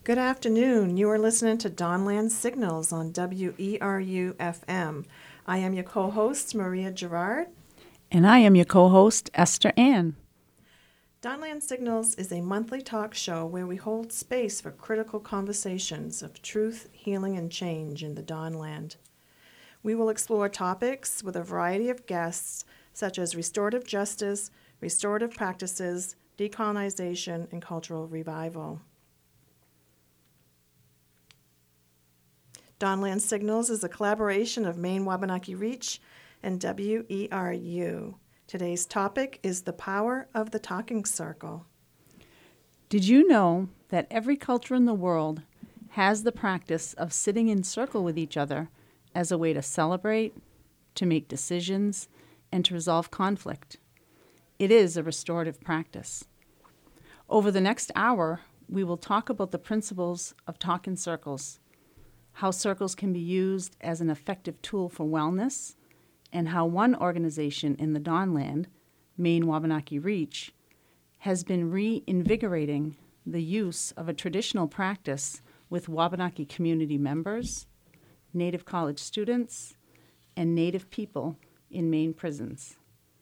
Good afternoon. You are listening to Dawnland Signals on WERU FM. I am your co-host, Maria Gerard. And I am your co-host, Esther Ann. Dawnland Signals is a monthly talk show where we hold space for critical conversations of truth, healing, and change in the Dawnland. We will explore topics with a variety of guests, such as restorative justice, restorative practices, decolonization, and cultural revival. Dawnland Signals is a collaboration of Maine Wabanaki Reach and WERU. Today's topic is the power of the talking circle. Did you know that every culture in the world has the practice of sitting in circle with each other as a way to celebrate, to make decisions, and to resolve conflict? It is a restorative practice. Over the next hour, we will talk about the principles of talking circles, how circles can be used as an effective tool for wellness, and how one organization in the Dawnland, Maine Wabanaki Reach, has been reinvigorating the use of a traditional practice with Wabanaki community members, Native college students, and Native people in Maine prisons.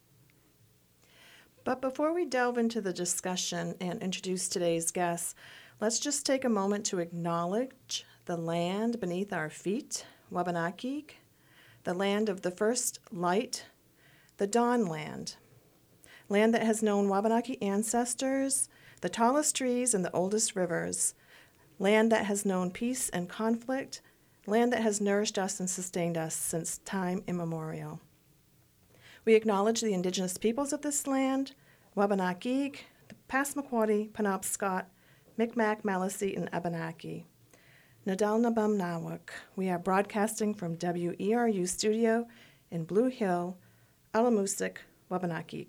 But before we delve into the discussion and introduce today's guests, let's just take a moment to acknowledge the land beneath our feet, Wabanaki, the land of the first light, the Dawnland, land that has known Wabanaki ancestors, the tallest trees and the oldest rivers, land that has known peace and conflict, land that has nourished us and sustained us since time immemorial. We acknowledge the indigenous peoples of this land, Wabanaki, the Passamaquoddy, Penobscot, Micmac, Maliseet, and Abenaki. Nadalnabum Nawak. We are broadcasting from WERU studio in Blue Hill, Alamusik, Wabanaki.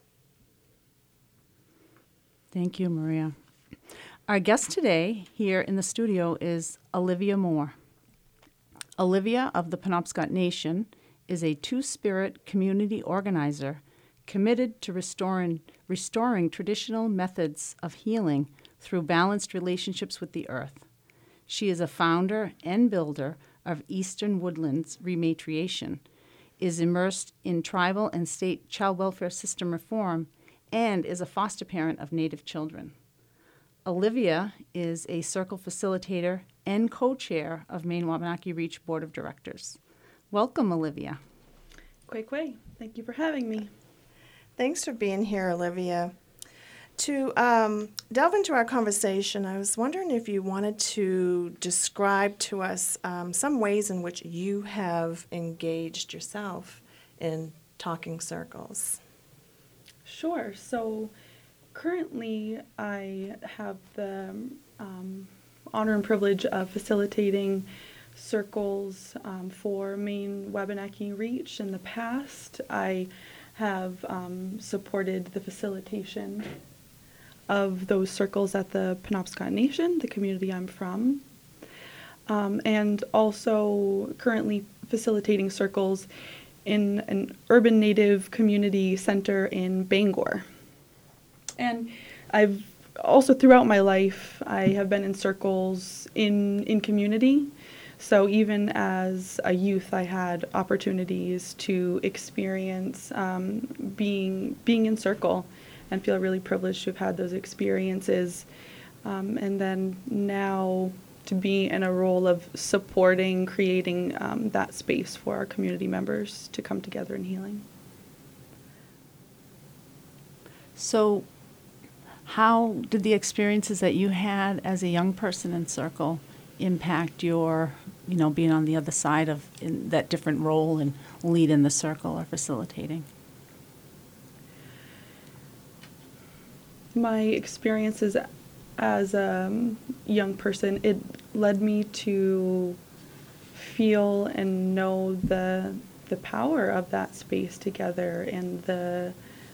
Thank you, Maria. Our guest today here in the studio is Olivia Moore. Olivia of the Penobscot Nation is a two-spirit community organizer committed to restoring traditional methods of healing through balanced relationships with the earth. She is a founder and builder of Eastern Woodlands Rematriation, is immersed in tribal and state child welfare system reform, and is a foster parent of Native children. Olivia is a circle facilitator and co-chair of Maine Wabanaki Reach Board of Directors. Welcome, Olivia. Kway. Thank you for having me. Thanks for being here, Olivia. To delve into our conversation, I was wondering if you wanted to describe to us some ways in which you have engaged yourself in talking circles. Sure. So currently I have the honor and privilege of facilitating circles for Maine Wabanaki Reach. In the past, I have supported the facilitation of those circles at the Penobscot Nation, the community I'm from, and also currently facilitating circles in an urban Native community center in Bangor. And I've also, throughout my life, I have been in circles in community. So even as a youth, I had opportunities to experience being in circle, and feel really privileged to have had those experiences. And then now to be in a role of supporting, creating that space for our community members to come together in healing. So how did the experiences that you had as a young person in circle impact your, being on the other side of in that different role and lead in the circle or facilitating? My experiences as a young person, it led me to feel and know the power of that space together and the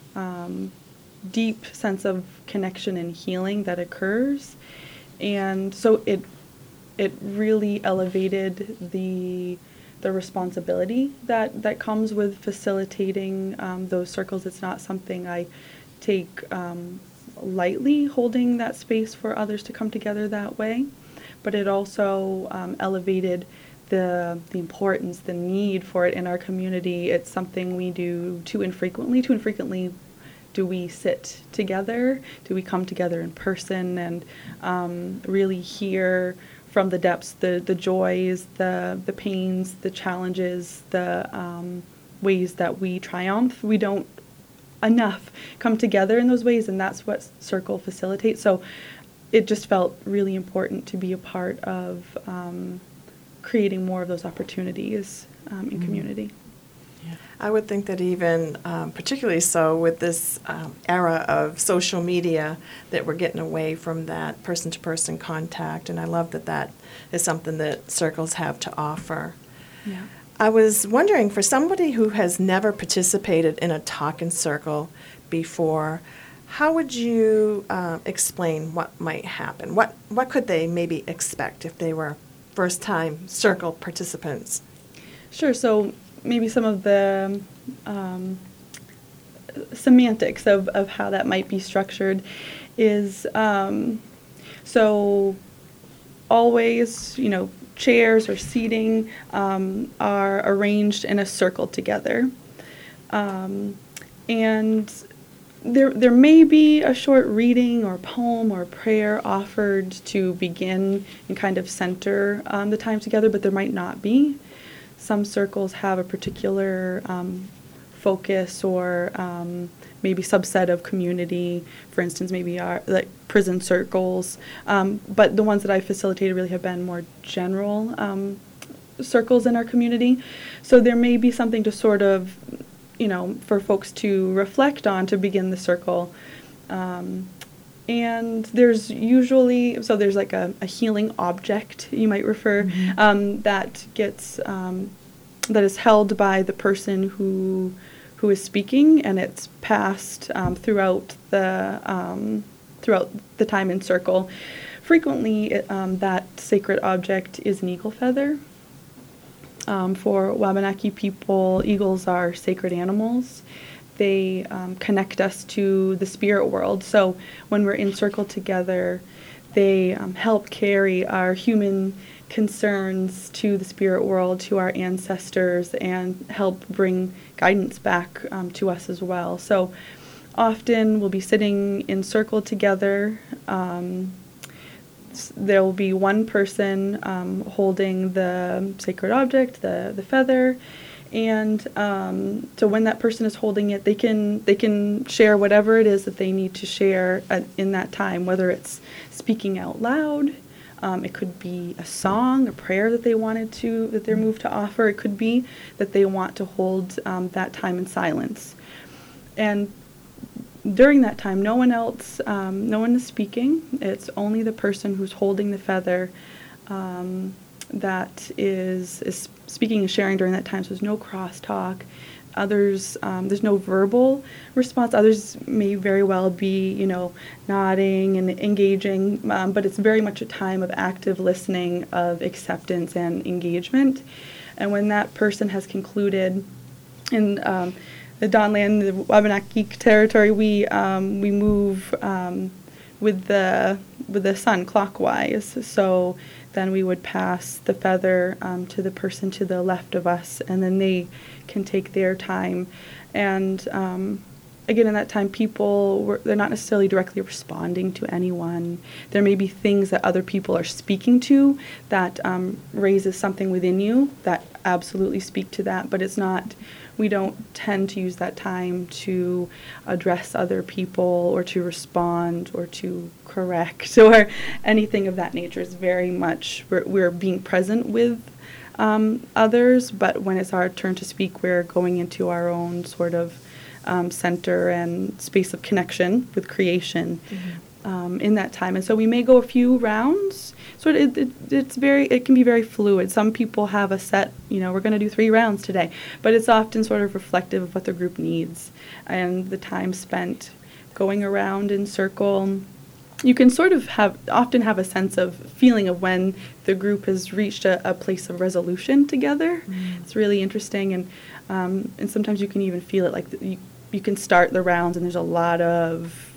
deep sense of connection and healing that occurs. And so it really elevated the responsibility that comes with facilitating those circles. It's not something I take lightly, holding that space for others to come together that way. but it also elevated the importance, the need for it in our community. It's something we do too infrequently. Too infrequently do we sit together, do we come together in person and really hear from the depths the joys, the pains, the challenges, the ways that we triumph. We don't enough come together in those ways, and that's what Circle facilitates. So it just felt really important to be a part of creating more of those opportunities in community. I would think that even particularly so with this era of social media, that we're getting away from that person-to-person contact, and I love that that is something that circles have to offer. Yeah. I was wondering, for somebody who has never participated in a talking circle before, how would you explain what might happen? What could they maybe expect if they were first-time circle participants? Sure. So maybe some of the semantics of how that might be structured is so always, chairs or seating are arranged in a circle together. And there may be a short reading or poem or prayer offered to begin and kind of center the time together, but there might not be. Some circles have a particular focus or maybe subset of community. For instance, maybe our like prison circles. But the ones that I facilitated really have been more general circles in our community. So there may be something to sort of, for folks to reflect on to begin the circle. And there's usually, there's like a healing object, you might refer, that gets, that is held by the person who is speaking, and it's passed throughout the time in circle. Frequently, that sacred object is an eagle feather. For Wabanaki people, eagles are sacred animals. They connect us to the spirit world. So when we're in circle together, they help carry our human concerns to the spirit world, to our ancestors, and help bring guidance back to us as well. So often we'll be sitting in circle together. There will be one person holding the sacred object, the feather. And so when that person is holding it, they can share whatever it is that they need to share in that time, whether it's speaking out loud, it could be a song, a prayer that that they're moved to offer. It could be that they want to hold that time in silence. And during that time, no one is speaking. It's only the person who's holding the feather that is speaking and sharing during that time. So there's no crosstalk. Others, there's no verbal response. Others may very well be, nodding and engaging, but it's very much a time of active listening, of acceptance and engagement. And when that person has concluded, in the Dawnland, the Wabanaki territory, we move with the sun clockwise. So then we would pass the feather to the person to the left of us, and then they can take their time. And again, in that time, they're not necessarily directly responding to anyone. There may be things that other people are speaking to that raises something within you that absolutely speak to that, but it's not. We don't tend to use that time to address other people or to respond or to correct or anything of that nature. It's very much we're being present with others, but when it's our turn to speak, we're going into our own sort of center and space of connection with creation in that time. And so we may go a few rounds. So it can be very fluid. Some people have a set, we're going to do 3 rounds today, but it's often sort of reflective of what the group needs and the time spent going around in circle. You can sort of often have a sense of feeling of when the group has reached a place of resolution together. It's really interesting, and sometimes you can even feel it, like you can start the rounds and there's a lot of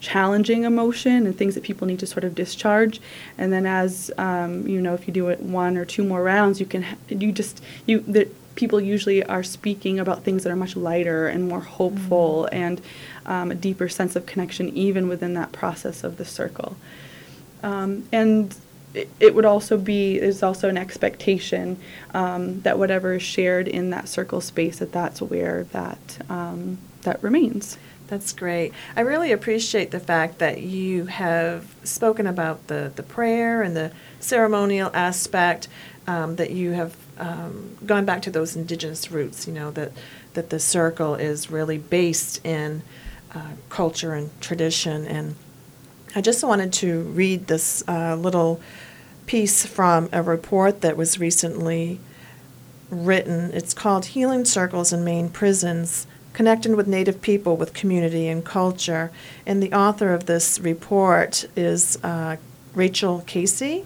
challenging emotion and things that people need to sort of discharge. And then as, if you do it 1 or 2 more rounds, people usually are speaking about things that are much lighter and more hopeful and a deeper sense of connection even within that process of the circle. And it would also there's also an expectation that whatever is shared in that circle space, that's where that remains. That's great. I really appreciate the fact that you have spoken about the prayer and the ceremonial aspect, that you have gone back to those indigenous roots, that the circle is really based in culture and tradition. And I just wanted to read this little piece from a report that was recently written. It's called Healing Circles in Maine Prisons, Connecting with Native People with Community and Culture. And the author of this report is Rachel Casey,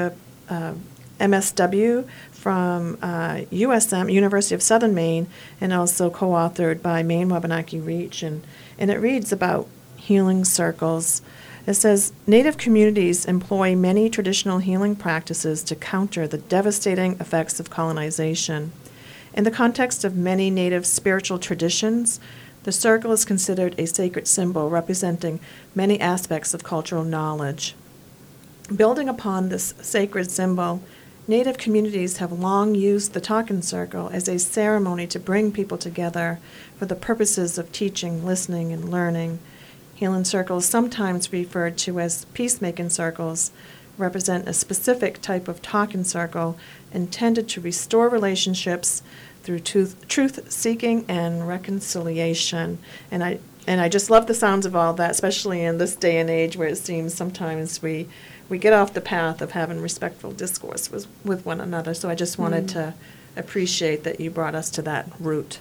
MSW from USM, University of Southern Maine, and also co-authored by Maine Wabanaki Reach. And it reads about healing circles. It says, Native communities employ many traditional healing practices to counter the devastating effects of colonization. In the context of many Native spiritual traditions, the circle is considered a sacred symbol representing many aspects of cultural knowledge. Building upon this sacred symbol, Native communities have long used the talking circle as a ceremony to bring people together for the purposes of teaching, listening, and learning. Healing circles, sometimes referred to as peacemaking circles, represent a specific type of talking circle intended to restore relationships through truth-seeking and reconciliation. And I just love the sounds of all that, especially in this day and age where it seems sometimes we get off the path of having respectful discourse with one another. So I just wanted to appreciate that you brought us to that root.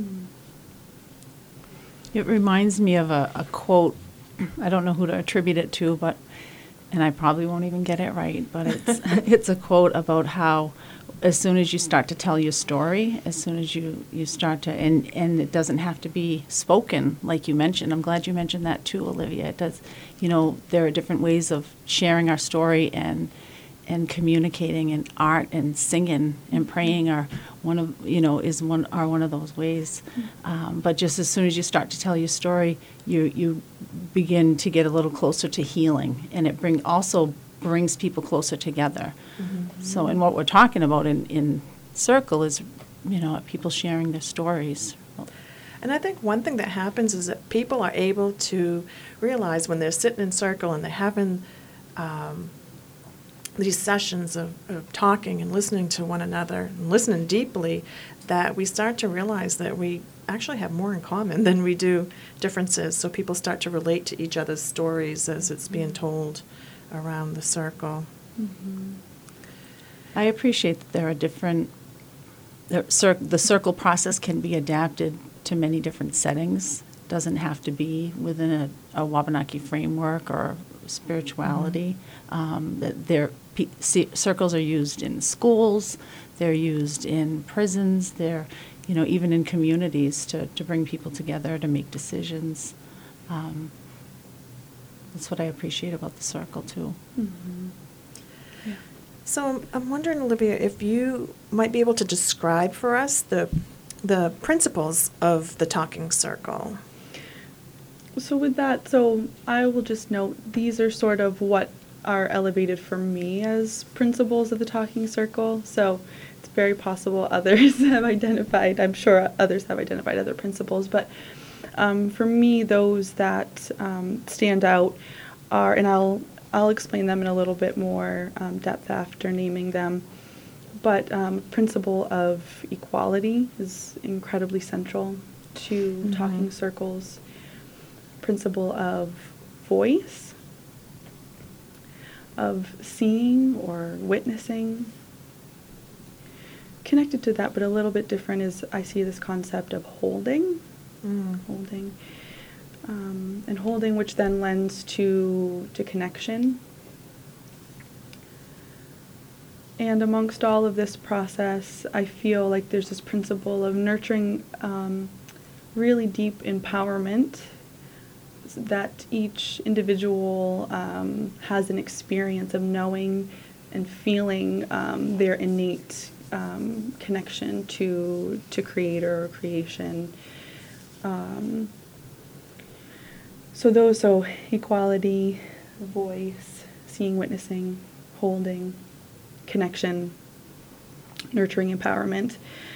It reminds me of a quote. I don't know who to attribute it to, and I probably won't even get it right, but it's a quote about how as soon as you start to tell your story, as soon as you start to, and it doesn't have to be spoken, like you mentioned. I'm glad you mentioned that too, Olivia. It does, there are different ways of sharing our story and communicating, and art and singing and praying are one of those ways. But just as soon as you start to tell your story, you begin to get a little closer to healing, and it also brings people closer together. Mm-hmm. So, and what we're talking about in Circle is, people sharing their stories. And I think one thing that happens is that people are able to realize when they're sitting in Circle and they're having these sessions of talking and listening to one another and listening deeply, that we start to realize that we actually have more in common than we do differences. So people start to relate to each other's stories as it's being told around the circle. Mm-hmm. I appreciate that there are different, the circle process can be adapted to many different settings. It doesn't have to be within a Wabanaki framework or spirituality. Circles are used in schools, they're used in prisons, they're even in communities to bring people together to make decisions. That's what I appreciate about the circle too. Mm-hmm. Yeah. So I'm wondering, Olivia, if you might be able to describe for us the principles of the talking circle. So with that, I will just note these are sort of what are elevated for me as principles of the talking circle. So it's very possible others have identified, I'm sure others have identified other principles, but for me, those that stand out are, and I'll explain them in a little bit more depth after naming them, but principle of equality is incredibly central to talking circles. Principle of voice, of seeing or witnessing. Connected to that, but a little bit different, is I see this concept of holding. Holding, and holding, which then lends to connection. And amongst all of this process, I feel like there's this principle of nurturing really deep empowerment that each individual has an experience of knowing and feeling their innate connection to creator or creation. So equality, voice, seeing, witnessing, holding, connection, nurturing, empowerment.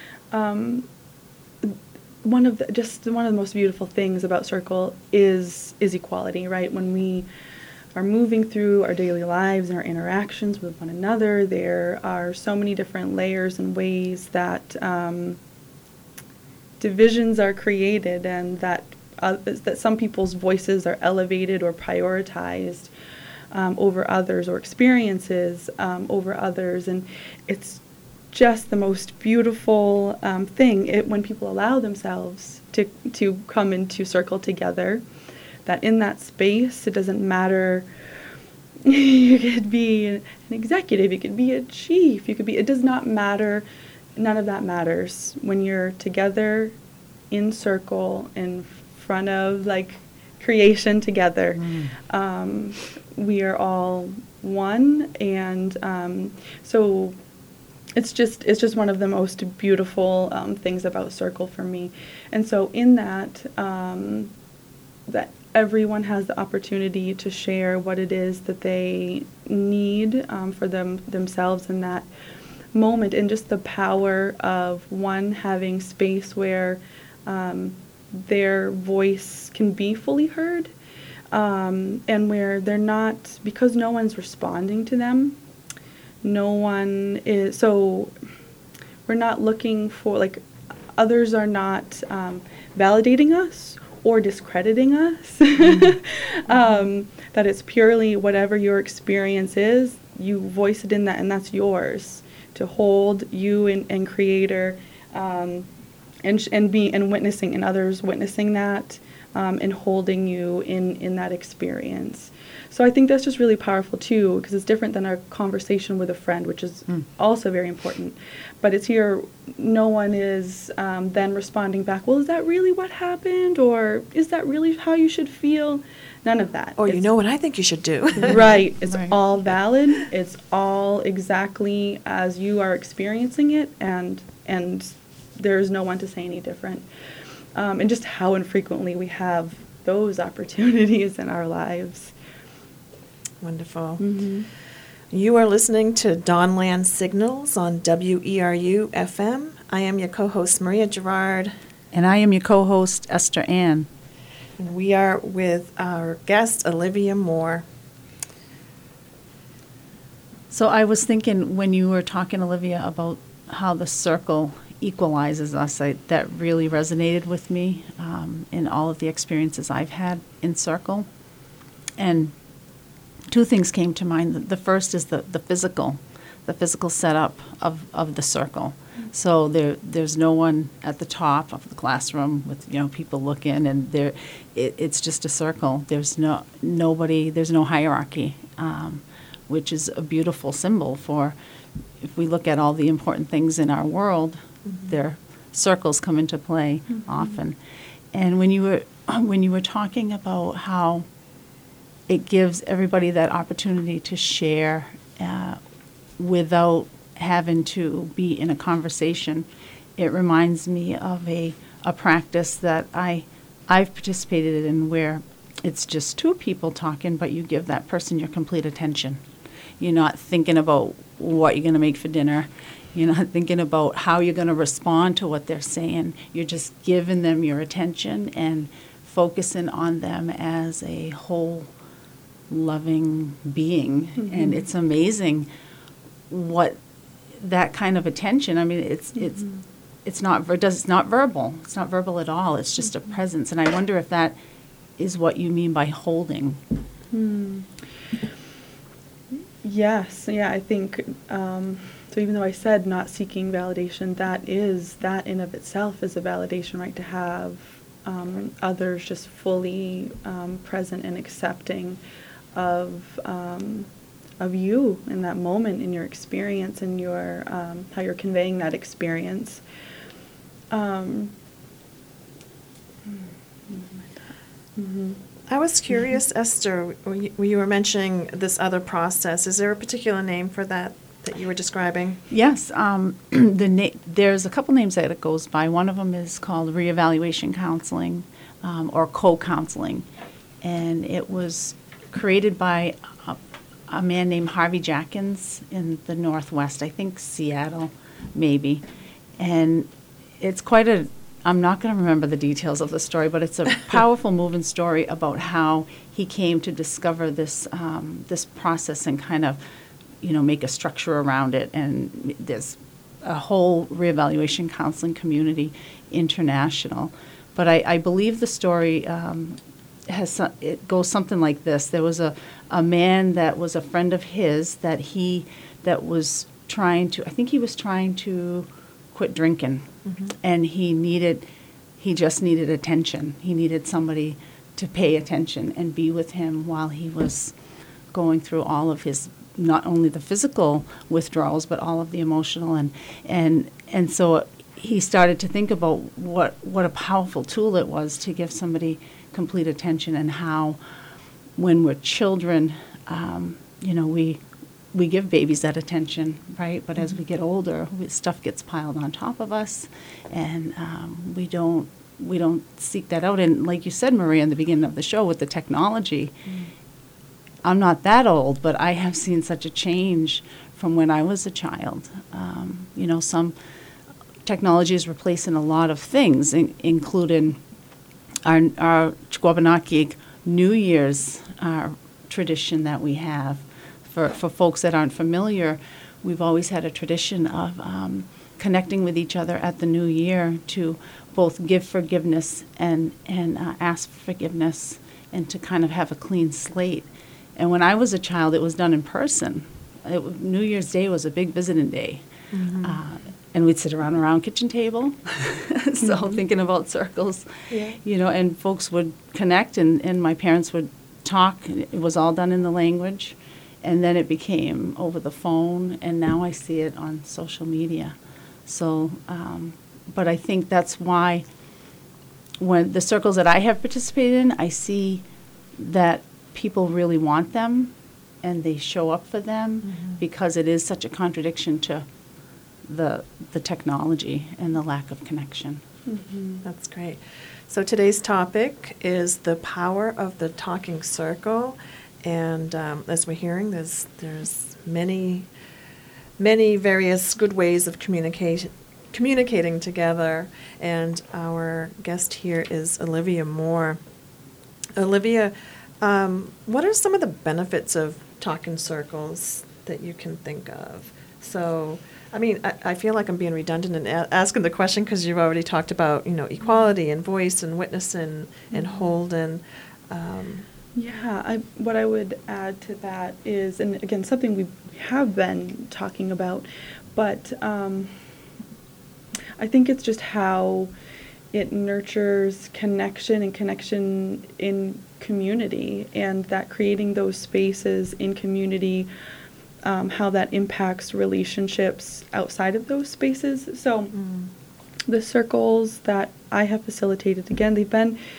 One of the most beautiful things about Circle is equality, right? When we are moving through our daily lives and our interactions with one another, there are so many different layers and ways that divisions are created, and that some people's voices are elevated or prioritized over others, or experiences over others, and it's just the most beautiful thing when people allow themselves to come into Circle together. That in that space, it doesn't matter. You could be an executive, you could be a chief, it does not matter. None of that matters when you're together in Circle in front of creation together. We are all one, and so it's just one of the most beautiful things about Circle for me. And so in that that everyone has the opportunity to share what it is that they need for themselves in that moment, and just the power of one having space where their voice can be fully heard, and where they're not, because no one's responding to them, no one is, so we're not looking for, others are not validating us or discrediting us. That it's purely whatever your experience is, you voice it in that, and that's yours to hold, you and creator, and witnessing, and others witnessing that, and holding you in that experience. So I think that's just really powerful too, because it's different than a conversation with a friend, which is also very important. But it's here, no one is then responding back, well, is that really what happened? Or is that really how you should feel? None of that. Or you know what I think you should do. Right. It's Right. all valid. It's all exactly as you are experiencing it, and there's no one to say any different. And just how infrequently we have those opportunities in our lives. Wonderful. Mm-hmm. You are listening to Dawnland Signals on WERU FM. I am your co-host, Maria Gerard, And I am your co-host, Esther Ann. and we are with our guest, Olivia Moore. So I was thinking when you were talking, Olivia, about how the Circle equalizes us, that really resonated with me in all of the experiences I've had in Circle. And two things came to mind. The first is the physical setup of the Circle. So there's no one at the top of the classroom with people looking, and it's just a circle. There's nobody. There's no hierarchy, which is a beautiful symbol for. If we look at all the important things in our world, their circles come into play often. And when you were talking about how it gives everybody that opportunity to share without having to be in a conversation, it reminds me of a practice that I've participated in, where it's just two people talking, but you give that person your complete attention. You're not thinking about what you're going to make for dinner. You're not thinking about how you're going to respond to what they're saying. You're just giving them your attention and focusing on them as a whole loving being. And it's amazing what that kind of attention, I mean, it's not verbal. It's not verbal at all. It's just a presence. And I wonder if that is what you mean by holding. Yes, yeah, I think, so even though I said not seeking validation, that in of itself is a validation, right? To have others just fully present and accepting of you in that moment, in your experience, and your how you're conveying that experience. I was curious, Esther, when you were mentioning this other process. Is there a particular name for that you were describing? Yes, there's a couple names that it goes by. One of them is called reevaluation counseling or co-counseling, and it was created by a man named Harvey Jackins in the Northwest, I think Seattle, maybe. And it's quite I'm not going to remember the details of the story, but it's a powerful, moving story about how he came to discover this this process and kind of, make a structure around it. And there's a whole reevaluation counseling community, international. But I believe the story it goes something like this. There was a man that was a friend of his that was trying to quit drinking, and he just needed attention. He needed somebody to pay attention and be with him while he was going through all of his, not only the physical withdrawals, but all of the emotional, and so he started to think about what a powerful tool it was to give somebody complete attention, and how when we're children, we give babies that attention, right? But as we get older, stuff gets piled on top of us, and we don't seek that out. And like you said, Maria, in the beginning of the show with the technology, I'm not that old, but I have seen such a change from when I was a child. Some technology is replacing a lot of things, including our Wabanaki New Year's tradition that we have. For folks that aren't familiar, we've always had a tradition of connecting with each other at the new year to both give forgiveness and ask for forgiveness, and to kind of have a clean slate. And when I was a child, it was done in person. New Year's Day was a big visiting day. And we'd sit around kitchen table, thinking about circles, and folks would connect, and my parents would talk. It was all done in the language, and then it became over the phone, and now I see it on social media. So, but I think that's why when the circles that I have participated in, I see that people really want them, and they show up for them, because it is such a contradiction to the technology and the lack of connection. That's great. So today's topic is the power of the talking circle, and as we're hearing, there's many various good ways of communicating together. And our guest here is Olivia Moore. Olivia, what are some of the benefits of talking circles that you can think of? So, I mean, I feel like I'm being redundant in asking the question, because you've already talked about, equality and voice and witness and Holden. What I would add to that is, and again, something we have been talking about, but I think it's just how it nurtures connection in community, and that creating those spaces in community, how that impacts relationships outside of those spaces. So the circles that I have facilitated, again, they've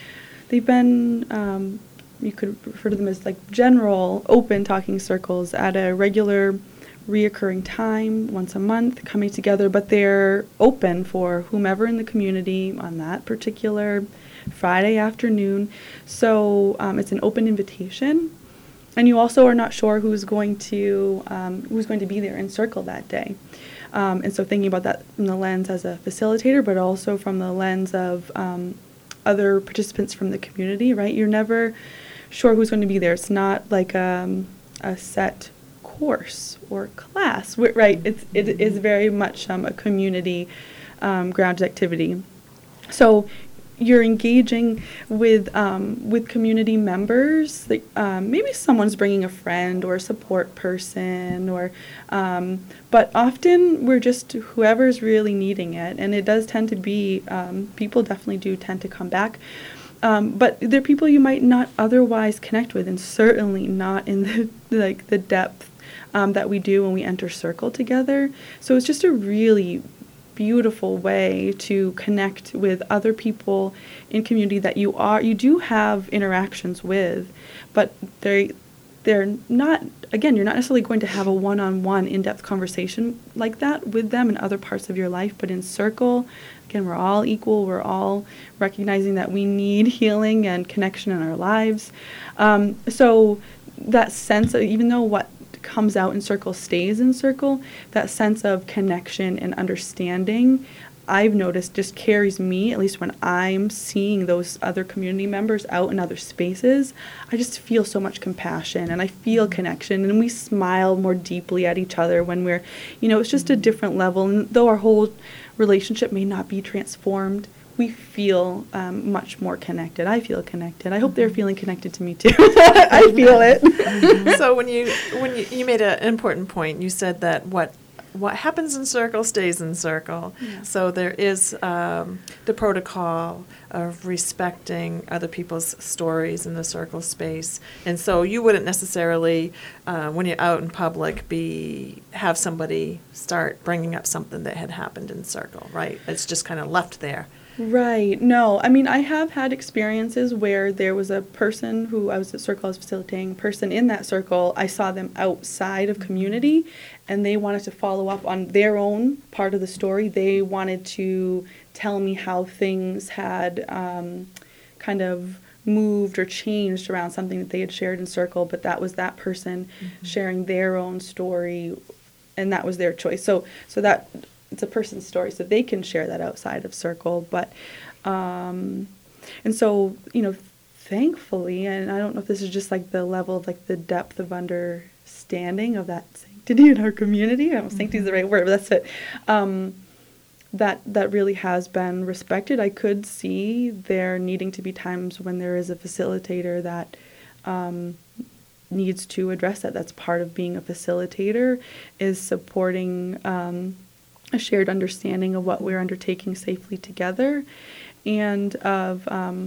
been you could refer to them as like general open talking circles at a regular reoccurring time once a month, coming together, but they're open for whomever in the community on that particular Friday afternoon. So it's an open invitation, and you also are not sure who's going to be there in circle that day. And so thinking about that from the lens as a facilitator, but also from the lens of other participants from the community, right? You're never sure who's going to be there. It's not like a set course or class, right? It is very much a community grounded activity. So you're engaging with community members. Maybe someone's bringing a friend or a support person, or but often we're just whoever's really needing it, and it does tend to be people definitely do tend to come back. But they're people you might not otherwise connect with, and certainly not in the depth that we do when we enter circle together. So it's just a really beautiful way to connect with other people in community that you do have interactions with, but they're not, again, you're not necessarily going to have a one-on-one in-depth conversation like that with them in other parts of your life, but in circle, again, we're all equal. We're all recognizing that we need healing and connection in our lives. So that sense of, even though what comes out in circle stays in circle, that sense of connection and understanding, I've noticed, just carries me, at least when I'm seeing those other community members out in other spaces. I just feel so much compassion and I feel connection, and we smile more deeply at each other when we're, it's just a different level. And though our whole relationship may not be transformed, we feel much more connected. I feel connected. I hope they're feeling connected to me too. I feel it. So when you made an important point, you said that what happens in circle stays in circle. Yeah. So there is the protocol of respecting other people's stories in the circle space. And so you wouldn't necessarily, when you're out in public, have somebody start bringing up something that had happened in circle, right? It's just kind of left there. Right. No, I mean, I have had experiences where there was a person who I was at circle, I was facilitating, person in that circle, I saw them outside of community, and they wanted to follow up on their own part of the story. They wanted to tell me how things had kind of moved or changed around something that they had shared in circle, but that was that person sharing their own story, and that was their choice. So that it's a person's story, so they can share that outside of circle. But and so, thankfully, and I don't know if this is just like the level of like the depth of understanding of that sanctity in our community. I don't know if sanctity is the right word, but that's it. That really has been respected. I could see there needing to be times when there is a facilitator that needs to address that. That's part of being a facilitator, is supporting a shared understanding of what we're undertaking safely together, and of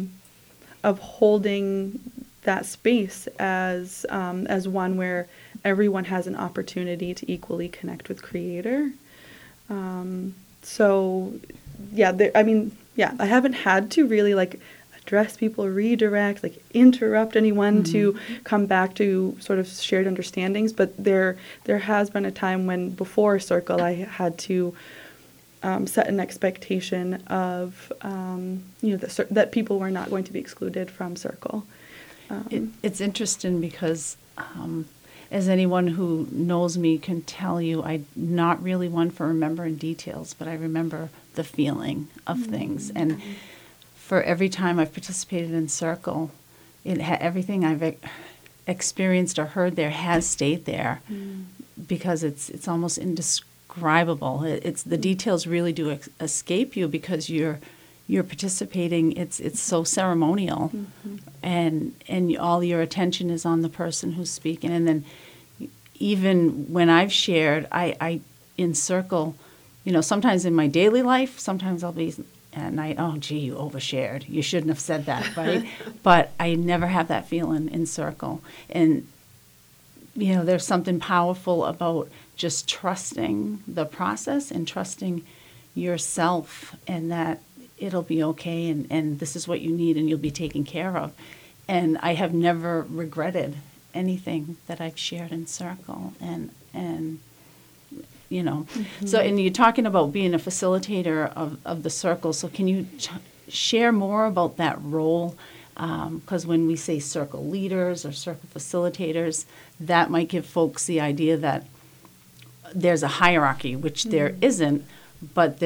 holding that space as one where everyone has an opportunity to equally connect with Creator. So, I haven't had to really address people, redirect, interrupt anyone to come back to sort of shared understandings. But there has been a time when before Circle I had to set an expectation of that people were not going to be excluded from Circle. It's interesting because as anyone who knows me can tell you, I'm not really one for remembering details, but I remember the feeling of things. And for every time I've participated in Circle, everything I've experienced or heard there has stayed there because it's almost indescribable. It's the details really do escape you because you're participating. It's so ceremonial, and all your attention is on the person who's speaking. And then even when I've shared, I in Circle, sometimes in my daily life, sometimes I'll be at night, oh, gee, you overshared. You shouldn't have said that, right? But I never have that feeling in Circle. And, there's something powerful about just trusting the process and trusting yourself, and that it'll be okay, and this is what you need, and you'll be taken care of. And I have never regretted anything that I've shared in Circle. And so, and you're talking about being a facilitator of the Circle. So can you share more about that role? Because when we say Circle leaders or Circle facilitators, that might give folks the idea that there's a hierarchy, which there isn't, but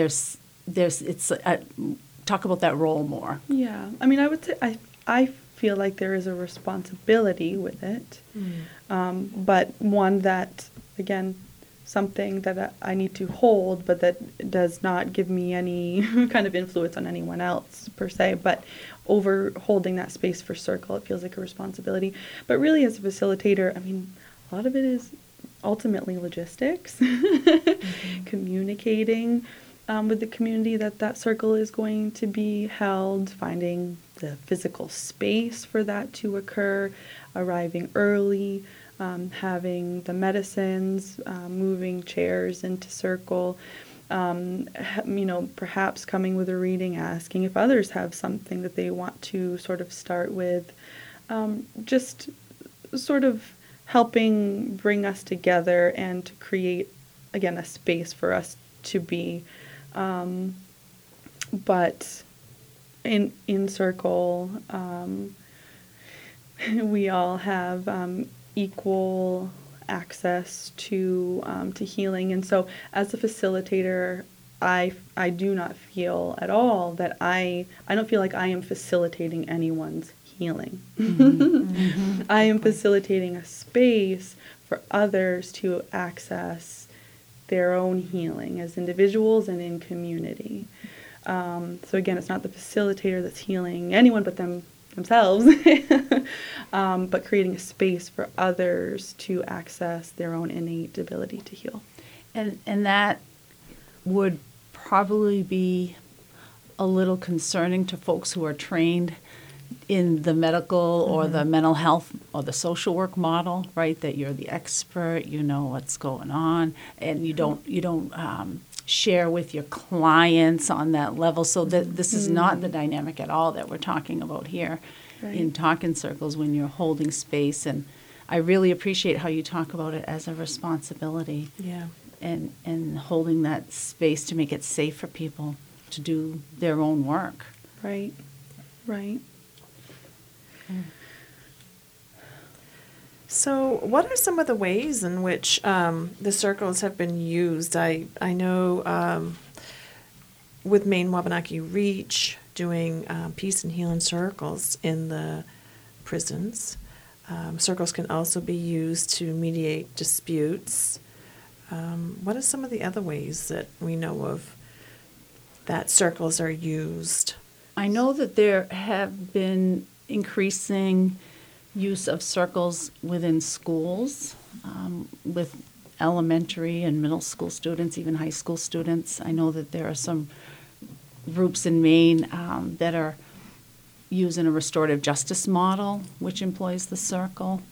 talk about that role more. Yeah, I mean, I would say I feel like there is a responsibility with it, but one that, again, something that I need to hold, but that does not give me any kind of influence on anyone else per se. But over holding that space for Circle, it feels like a responsibility. But really, as a facilitator, I mean, a lot of it is ultimately logistics, communicating with the community that Circle is going to be held, finding the physical space for that to occur, arriving early, having the medicines, moving chairs into Circle, perhaps coming with a reading, asking if others have something that they want to sort of start with, just sort of helping bring us together and to create, again, a space for us to be. But in circle, we all have equal access to healing, and so as a facilitator, I do not feel at all that I don't feel like I am facilitating anyone's healing. I am facilitating a space for others to access their own healing as individuals and in community. So again, it's not the facilitator that's healing anyone but themselves, but creating a space for others to access their own innate ability to heal. And that would probably be a little concerning to folks who are trained in the medical or the mental health or the social work model, right? That you're the expert, you know what's going on, and you don't share with your clients on that level. So that this is not the dynamic at all that we're talking about here in Talking Circles when you're holding space. And I really appreciate how you talk about it as a responsibility. Yeah. And holding that space to make it safe for people to do their own work. Right. So what are some of the ways in which the circles have been used? I know with Maine Wabanaki Reach doing peace and healing circles in the prisons. Circles can also be used to mediate disputes. What are some of the other ways that we know of that circles are used? I know that there have been increasing use of circles within schools with elementary and middle school students, even high school students. I know that there are some groups in Maine that are using a restorative justice model, which employs the circle.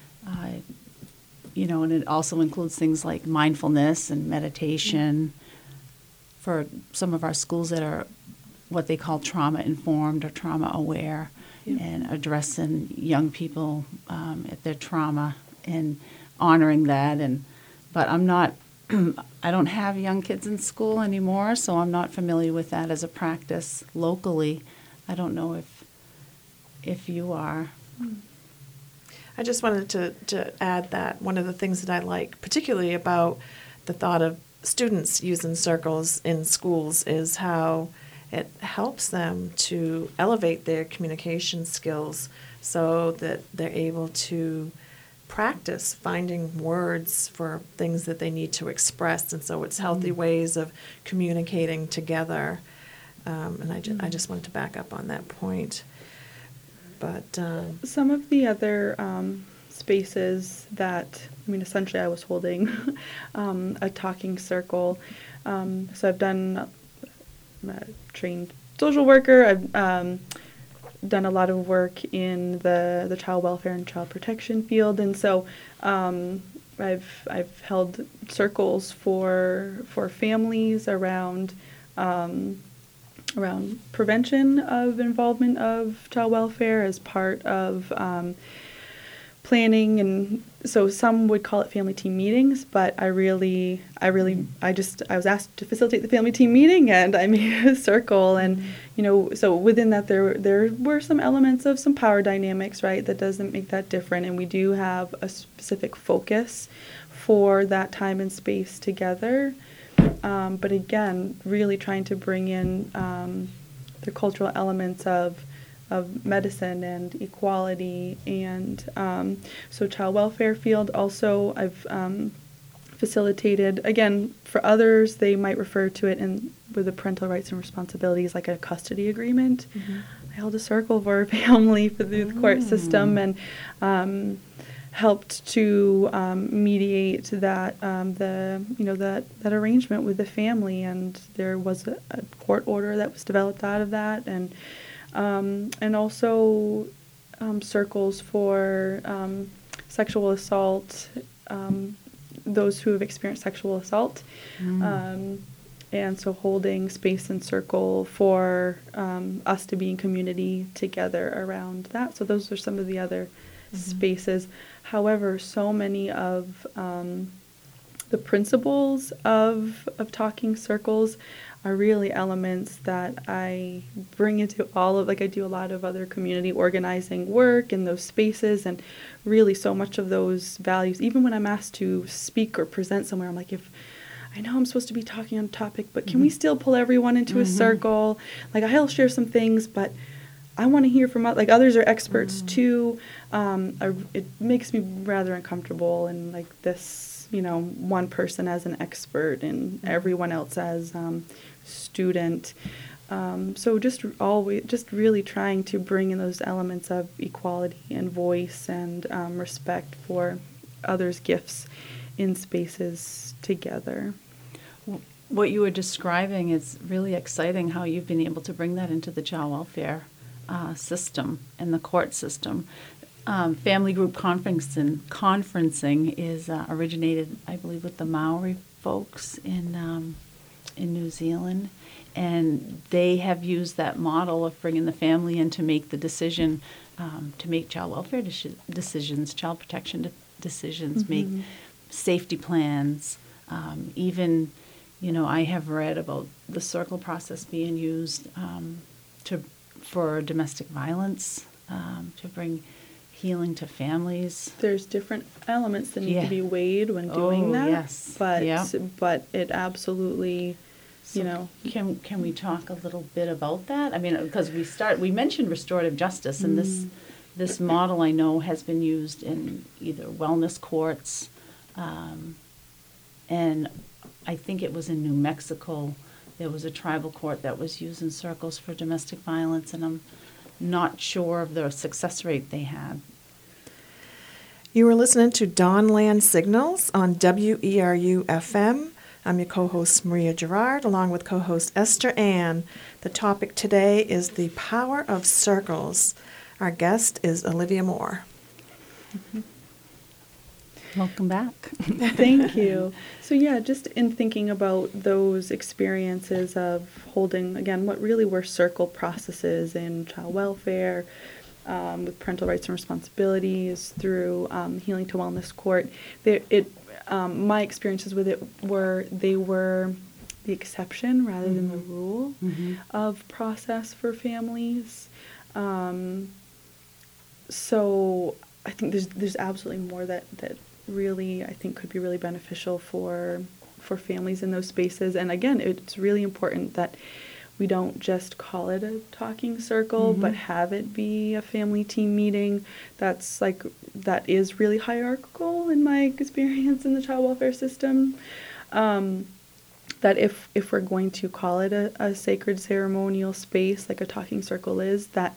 And it also includes things like mindfulness and meditation for some of our schools that are what they call trauma-informed or trauma-aware, and addressing young people at their trauma and honoring that. But I'm not, I don't have young kids in school anymore, so I'm not familiar with that as a practice locally. I don't know if you are. I just wanted to add that one of the things that I like particularly about the thought of students using circles in schools is how it helps them to elevate their communication skills so that they're able to practice finding words for things that they need to express. And so it's healthy ways of communicating together. And I just wanted to back up on that point. But some of the other spaces that, essentially I was holding a talking circle. So I've done, I'm a trained social worker. I've done a lot of work in the child welfare and child protection field. And so I've held circles for families around prevention of involvement of child welfare as part of planning, and so some would call it family team meetings, but I was asked to facilitate the family team meeting, and I made a circle, and so within that there were some elements of some power dynamics, right? That doesn't make that different, and we do have a specific focus for that time and space together. But again, really trying to bring in the cultural elements of medicine and equality, and so child welfare field. Also, I've facilitated, again, for others, they might refer to it with the parental rights and responsibilities like a custody agreement. I held a circle for a family through the court system, and helped to mediate that that arrangement with the family, and there was a court order that was developed out of that, and also circles for sexual assault, those who have experienced sexual assault, And so holding space and circle for us to be in community together around that. So those are some of the other spaces. However, so many of the principles of talking circles are really elements that I bring into all of, like I do a lot of other community organizing work in those spaces, and really so much of those values, even when I'm asked to speak or present somewhere, I'm like, if I know I'm supposed to be talking on a topic, but can we still pull everyone into a circle? Like, I'll share some things, but I want to hear from like others are experts too. It makes me rather uncomfortable, and like this, one person as an expert and everyone else as student. So just really trying to bring in those elements of equality and voice and respect for others' gifts in spaces together. What you were describing is really exciting, how you've been able to bring that into the child welfare system and the court system. Family group conferencing is originated, I believe, with the Maori folks in New Zealand, and they have used that model of bringing the family in to make the decision, to make child welfare decisions, child protection decisions, make safety plans, even. I have read about the circle process being used for domestic violence, to bring healing to families. There's different elements that need to be weighed when doing that. Yes. But it absolutely, Can we talk a little bit about that? I mean, because we mentioned restorative justice, and this model I know has been used in either wellness courts, and I think it was in New Mexico. There was a tribal court that was using circles for domestic violence, and I'm not sure of the success rate they had. You were listening to Dawnland Signals on WERU-FM. I'm your co-host Maria Gerard, along with co-host Esther Ann. The topic today is the power of circles. Our guest is Olivia Moore. Welcome back. Thank you. So just in thinking about those experiences of holding, again, what really were circle processes in child welfare, with parental rights and responsibilities through Healing to Wellness Court, my experiences with it were the exception rather than the rule of process for families. So I think there's absolutely more that really I think could be really beneficial for families in those spaces. And again, it's really important that we don't just call it a talking circle, but have it be a family team meeting. That is really hierarchical in my experience in the child welfare system. That if we're going to call it a sacred ceremonial space, like a talking circle is, that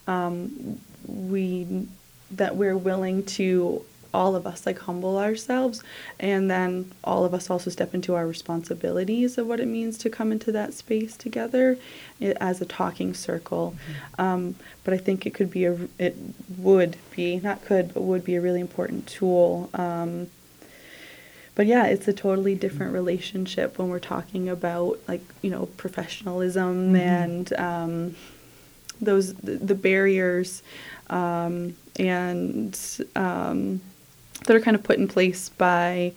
we're willing to, all of us, humble ourselves, and then all of us also step into our responsibilities of what it means to come into that space together as a talking circle. But I think would be a really important tool. But it's a totally different relationship when we're talking about professionalism and the barriers and that are kind of put in place by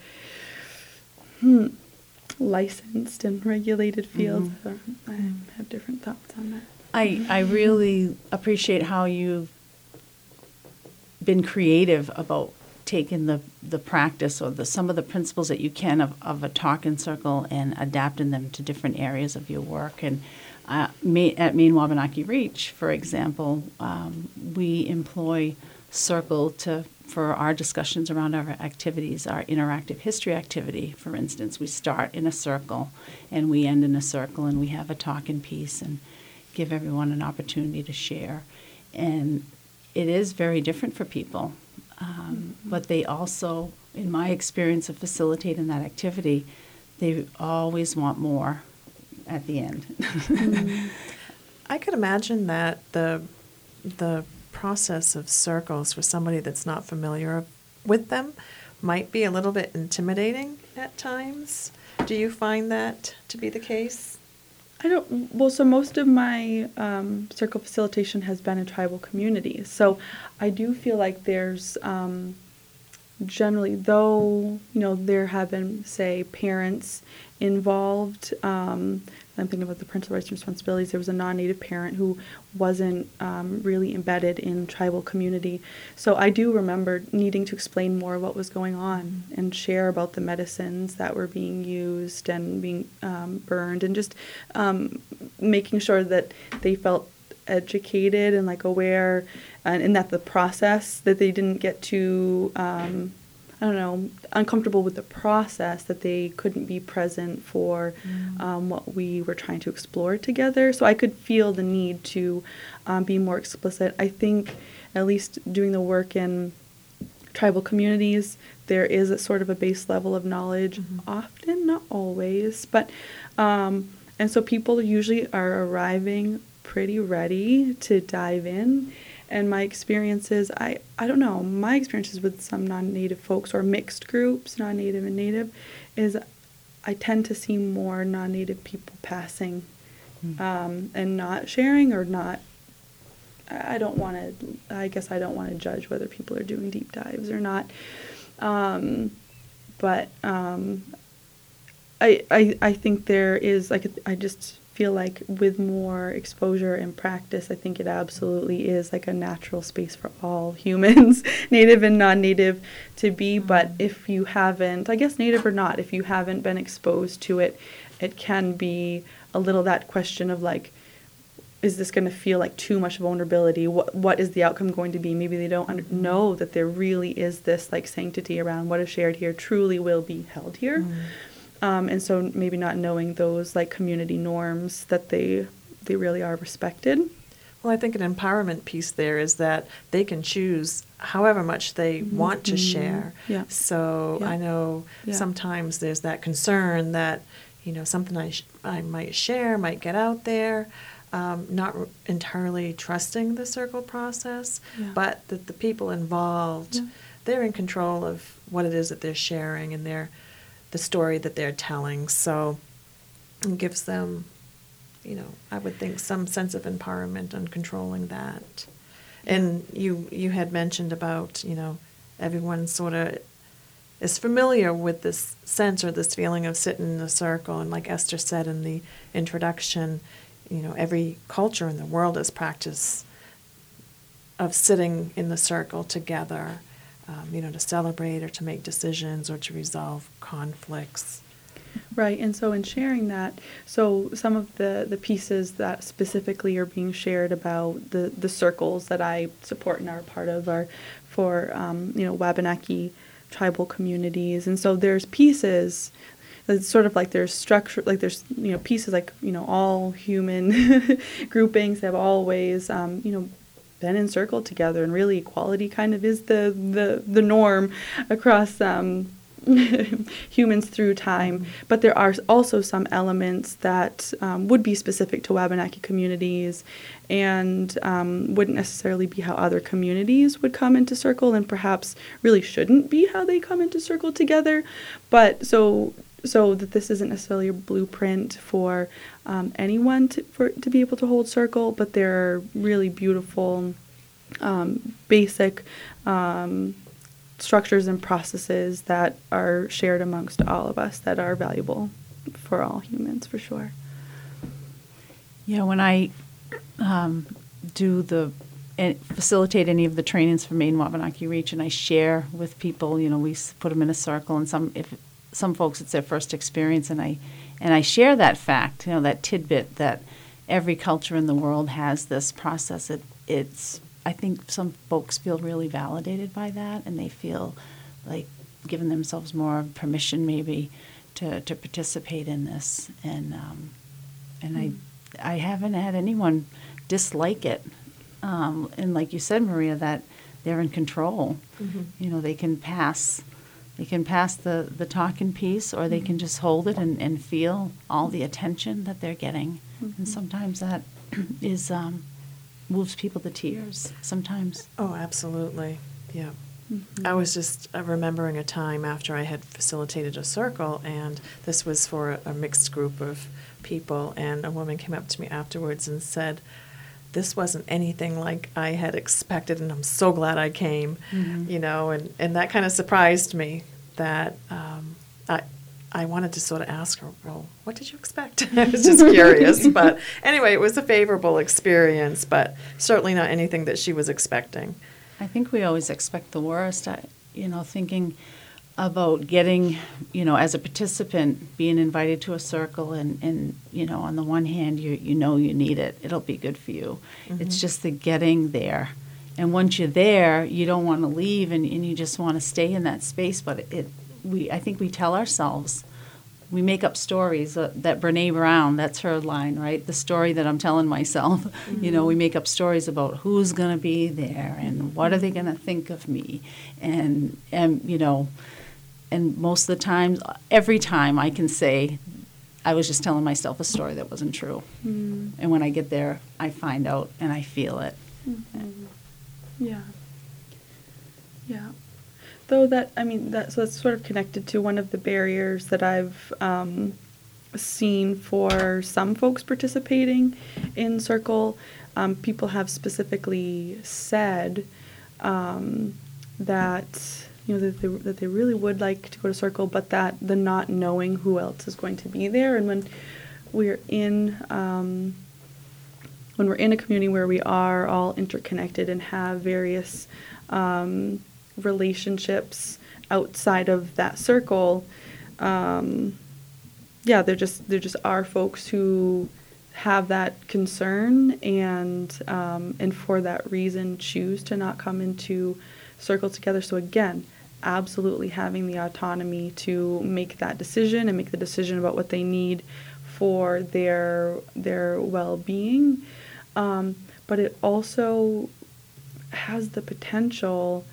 licensed and regulated fields. I have different thoughts on that. I really appreciate how you've been creative about taking the practice or some of the principles that you can of a talking circle and adapting them to different areas of your work. And at Maine Wabanaki Reach, for example, we employ circle for our discussions around our activities. Our interactive history activity, for instance, we start in a circle and we end in a circle, and we have a talking piece and give everyone an opportunity to share. And it is very different for people, but they also, in my experience of facilitating that activity, they always want more at the end. I could imagine that the process of circles for somebody that's not familiar with them might be a little bit intimidating. at times? Do you find that to be the case? So most of my circle facilitation has been in tribal communities. So I do feel like there's generally, though, there have been, say, parents involved. I'm thinking about the parental rights and responsibilities. There was a non-Native parent who wasn't really embedded in tribal community. So I do remember needing to explain more what was going on and share about the medicines that were being used and being burned, and just making sure that they felt educated and like aware, and that the process, that they didn't get too uncomfortable with the process, that they couldn't be present for what we were trying to explore together. So I could feel the need to be more explicit. I think, at least doing the work in tribal communities, there is a sort of a base level of knowledge, often, not always, but and so people usually are arriving pretty ready to dive in. And my experiences, I don't know, my experiences with some non-Native folks or mixed groups, non-Native and Native, is I tend to see more non-Native people passing and not sharing, or not. I guess I don't want to judge whether people are doing deep dives or not. But I think there is, I just feel like with more exposure and practice, I think it absolutely is like a natural space for all humans, Native and non-Native, to be. But if you haven't, I guess Native or not, if you haven't been exposed to it, it can be a little that question of like, is this going to feel like too much vulnerability? What is the outcome going to be? Maybe they don't know that there really is this like sanctity around what is shared here truly will be held here. And so maybe not knowing those like community norms, that they really are respected. Well, I think an empowerment piece there is that they can choose however much they want to share. Yeah. So I know sometimes there's that concern that, something I might share might get out there, not entirely trusting the circle process, but that the people involved, they're in control of what it is that they're sharing and the story that they're telling. So it gives them, I would think, some sense of empowerment and controlling that. And you had mentioned about, everyone sort of is familiar with this sense or this feeling of sitting in a circle. And like Esther said in the introduction, every culture in the world has practice of sitting in the circle together, to celebrate or to make decisions or to resolve conflicts. Right, and so in sharing that, so some of the pieces that specifically are being shared about the circles that I support and are a part of are for, Wabanaki tribal communities. And so there's pieces, it's sort of like there's structure, like there's, pieces like, all human groupings have always, been encircled together, and really equality kind of is the norm across humans through time. But there are also some elements that would be specific to Wabanaki communities and wouldn't necessarily be how other communities would come into circle, and perhaps really shouldn't be how they come into circle together. But so that this isn't necessarily a blueprint for anyone to be able to hold circle, but there are really beautiful, basic structures and processes that are shared amongst all of us that are valuable for all humans, for sure. Yeah, when I facilitate any of the trainings for Maine Wabanaki Reach, and I share with people, we put them in a circle, and some folks it's their first experience, and I share that fact, that tidbit that every culture in the world has this process. I think some folks feel really validated by that, and they feel like giving themselves more permission maybe to participate in this. And I haven't had anyone dislike it. And like you said, Maria, that they're in control. They can pass the talking piece, or they can just hold it and feel all the attention that they're getting. And sometimes that is moves people to tears sometimes. Oh, absolutely. Yeah. I was just remembering a time after I had facilitated a circle, and this was for a mixed group of people, and a woman came up to me afterwards and said, "This wasn't anything like I had expected, and I'm so glad I came," you know, and that kind of surprised me that I wanted to sort of ask her, well, what did you expect? I was just curious. But anyway, it was a favorable experience, but certainly not anything that she was expecting. I think we always expect the worst. Thinking about getting, as a participant, being invited to a circle and on the one hand, you need it. It'll be good for you. It's just the getting there. And once you're there, you don't want to leave and you just want to stay in that space. But I think we tell ourselves, we make up stories. That Brene Brown, that's her line, right? The story that I'm telling myself. We make up stories about who's going to be there and what are they going to think of me, and most of the times, every time I can say, I was just telling myself a story that wasn't true. And when I get there, I find out and I feel it. Yeah. Though so that's sort of connected to one of the barriers that I've seen for some folks participating in Circle. People have specifically said that that they really would like to go to Circle, but that the not knowing who else is going to be there. And when we're in a community where we are all interconnected and have various relationships outside of that circle, there just are folks who have that concern and for that reason choose to not come into Circle together. So again, absolutely having the autonomy to make that decision and make the decision about what they need for their well-being, but it also has the potential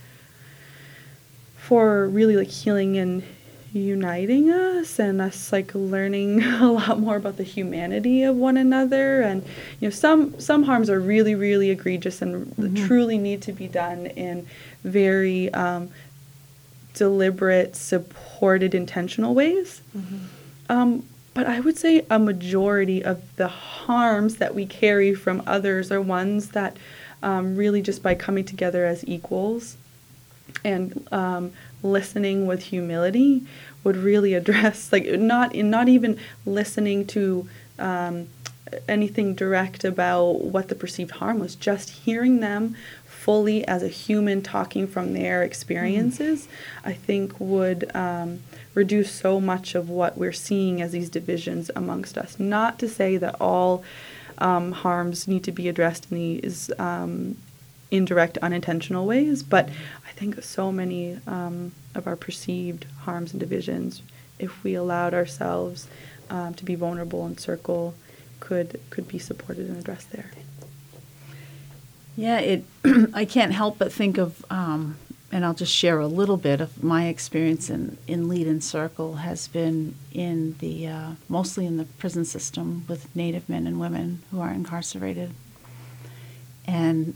for really healing and uniting us, and us learning a lot more about the humanity of one another. And some harms are really, really egregious and truly need to be done in very deliberate, supported, intentional ways. But I would say a majority of the harms that we carry from others are ones that really just by coming together as equals and listening with humility would really address, not even listening to anything direct about what the perceived harm was, just hearing them fully as a human talking from their experiences, I think would reduce so much of what we're seeing as these divisions amongst us. Not to say that all harms need to be addressed in these indirect, unintentional ways, but I think so many of our perceived harms and divisions, if we allowed ourselves to be vulnerable in Circle, could be supported and addressed there. Yeah, I can't help but think of, and I'll just share a little bit of my experience in Lead in Circle has been in the mostly in the prison system with Native men and women who are incarcerated, and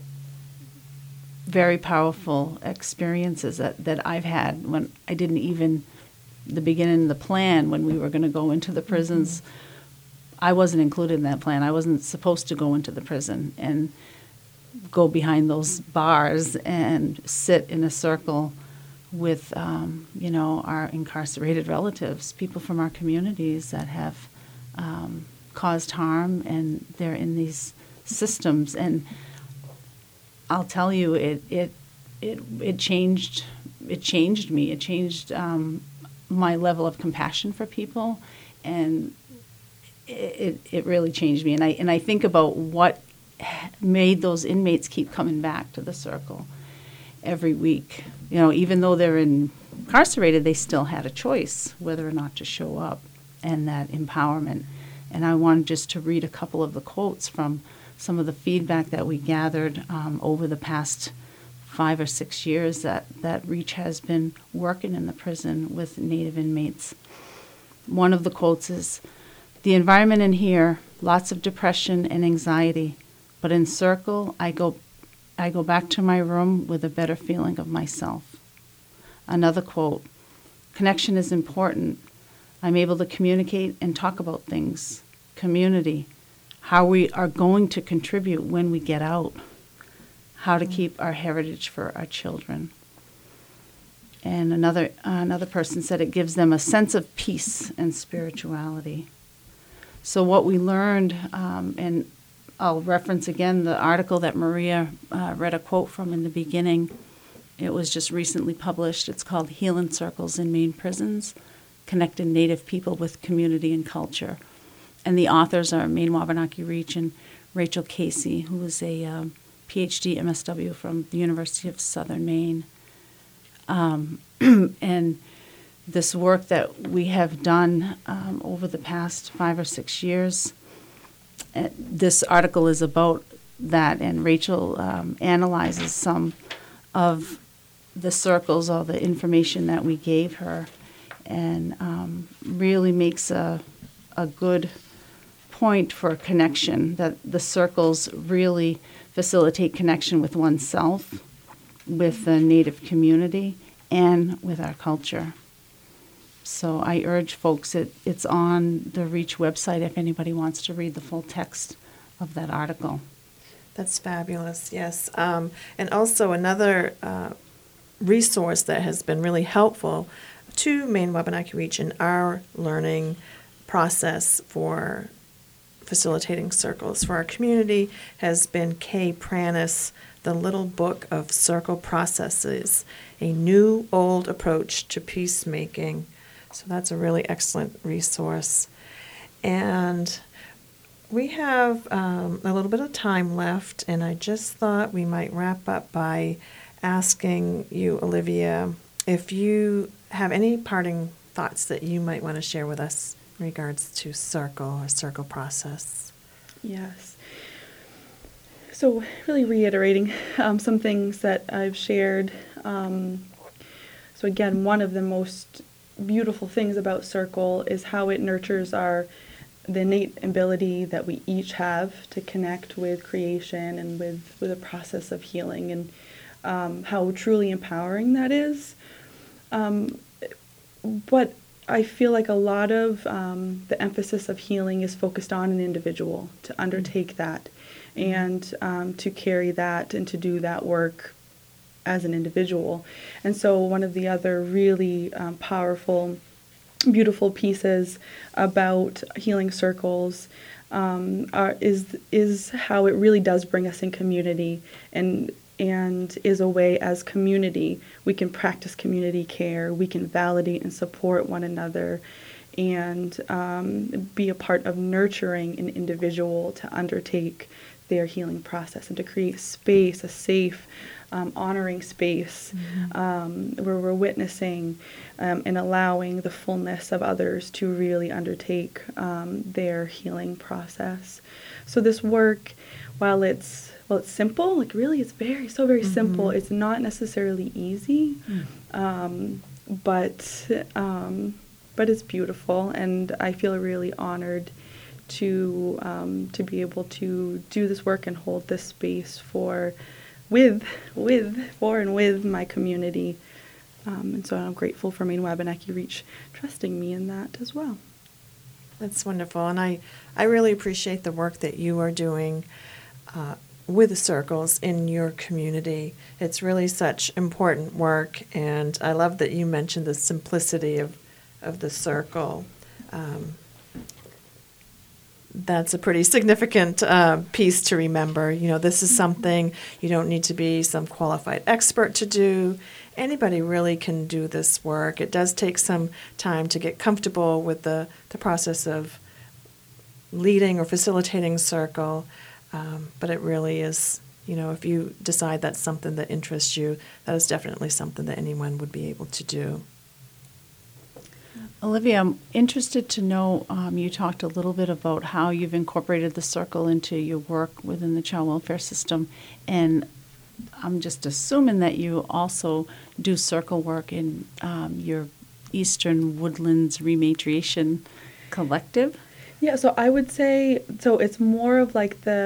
very powerful experiences that I've had when I didn't even, the beginning of the plan when we were going to go into the prisons, I wasn't included in that plan. I wasn't supposed to go into the prison and go behind those bars and sit in a circle with, our incarcerated relatives, people from our communities that have caused harm, and they're in these systems. And I'll tell you, it changed me. It changed my level of compassion for people, and it really changed me. And I think about what made those inmates keep coming back to the circle every week. Even though they're incarcerated, they still had a choice whether or not to show up, and that empowerment. And I wanted just to read a couple of the quotes from some of the feedback that we gathered over the past 5 or 6 years that Reach has been working in the prison with Native inmates. One of the quotes is, "The environment in here, lots of depression and anxiety, but in Circle, I go I go back to my room with a better feeling of myself. Another quote, connection is important. I'm able to communicate and talk about things. Community, how we are going to contribute when we get out. How to keep our heritage for our children. And another person said it gives them a sense of peace and spirituality. So what we learned, and I'll reference again the article that Maria read a quote from in the beginning. It was just recently published. It's called Healing Circles in Maine Prisons, Connecting Native People with Community and Culture. And the authors are Maine Wabanaki Reach and Rachel Casey, who is a PhD MSW from the University of Southern Maine. And this work that we have done over the past 5 or 6 years, this article is about that, and Rachel analyzes some of the circles, all the information that we gave her, and really makes a good point for connection, that the circles really facilitate connection with oneself, with the Native community, and with our culture. So I urge folks, it's on the REACH website if anybody wants to read the full text of that article. That's fabulous, yes. And also another resource that has been really helpful to Maine Wabanaki Reach in our learning process for facilitating circles for our community has been Kay Pranis, The Little Book of Circle Processes, a New Old Approach to Peacemaking. So that's a really excellent resource. And we have a little bit of time left, and I just thought we might wrap up by asking you, Olivia, if you have any parting thoughts that you might want to share with us in regards to circle or circle process. Yes. So really reiterating some things that I've shared. So again, one of the most beautiful things about circle is how it nurtures the innate ability that we each have to connect with creation and with the process of healing, and how truly empowering that is. But I feel like a lot of the emphasis of healing is focused on an individual to undertake that and to carry that and to do that work as an individual. And so one of the other really powerful, beautiful pieces about healing circles is how it really does bring us in community, and is a way as community we can practice community care, we can validate and support one another, and be a part of nurturing an individual to undertake their healing process and to create space, a safe, honoring space where we're witnessing and allowing the fullness of others to really undertake their healing process. So this work, while it's simple, like really it's very simple. It's not necessarily easy, but it's beautiful, and I feel really honored to be able to do this work and hold this space for my community. And so I'm grateful for Maine Wabanaki Reach trusting me in that as well. That's wonderful, and I really appreciate the work that you are doing with the circles in your community. It's really such important work, and I love that you mentioned the simplicity of the circle. That's a pretty significant piece to remember. You know, this is something you don't need to be some qualified expert to do. Anybody really can do this work. It does take some time to get comfortable with the process of leading or facilitating circle, but it really is, you know, if you decide that's something that interests you, that is definitely something that anyone would be able to do. Olivia, I'm interested to know, you talked a little bit about how you've incorporated the circle into your work within the child welfare system, and I'm just assuming that you also do circle work in your Eastern Woodlands Rematriation Collective? Yeah, so I would say, so it's more of like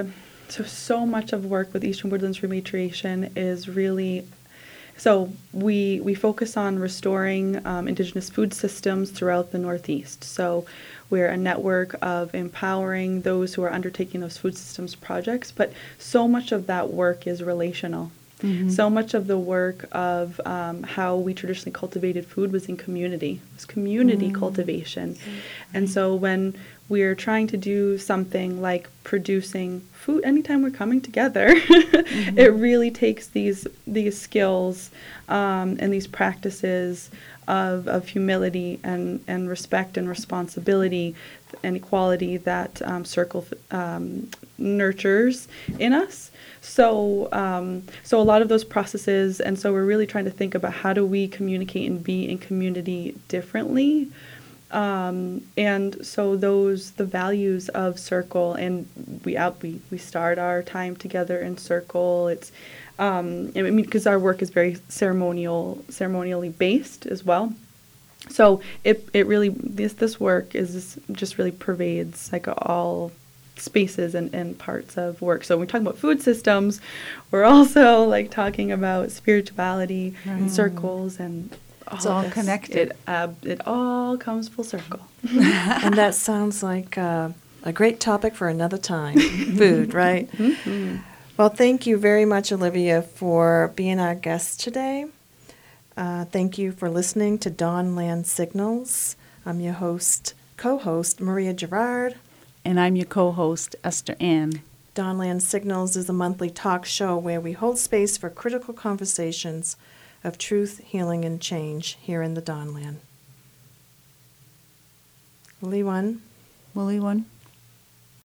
So much of work with Eastern Woodlands Rematriation is really, so we focus on restoring Indigenous food systems throughout the Northeast. So we're a network of empowering those who are undertaking those food systems projects, but so much of that work is relational. So much of the work of how we traditionally cultivated food was in community. It was community cultivation. And so when we're trying to do something like producing food, anytime we're coming together, it really takes these skills and these practices of humility and respect and responsibility and equality that Circle nurtures in us. So a lot of those processes, and so we're really trying to think about how do we communicate and be in community differently. And so the values of Circle, and we start our time together in Circle. It's I mean, because our work is very ceremonially based as well. So it really this work is just really pervades like all spaces and parts of work. So when we're talking about food systems, we're also like talking about spirituality and circles and it's all connected. It all comes full circle. And that sounds like a great topic for another time. Food, right? Mm-hmm. Well, thank you very much, Olivia, for being our guest today. Thank you for listening to Dawnland Signals. I'm your co-host, Maria Gerard. And I'm your co-host, Esther Ann. Dawnland Signals is a monthly talk show where we hold space for critical conversations of truth, healing, and change here in the Dawnland. Lee one. Willie one.